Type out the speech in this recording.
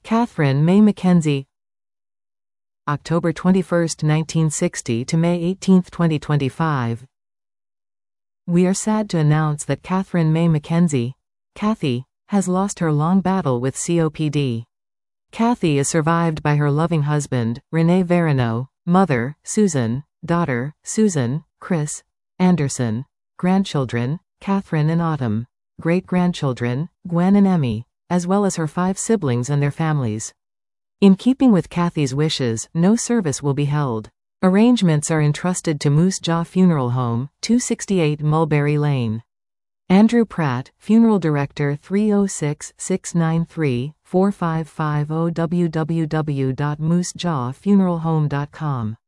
Catherine May Mackenzie. October 21, 1960 to May 18, 2025. We are sad to announce that Catherine May Mackenzie, Kathy, has lost her long battle with COPD. Kathy is survived by her loving husband, Rene Verino, mother, Susan, daughter, Susan, Chris, Anderson, grandchildren, Catherine and Autumn, great-grandchildren, Gwen and Emmy, as well as her 5 siblings and their families. In keeping with Kathy's wishes, no service will be held. Arrangements are entrusted to Moose Jaw Funeral Home, 268 Mulberry Lane. Andrew Pratt, Funeral Director, 306-693-4550 www.moosejawfuneralhome.com.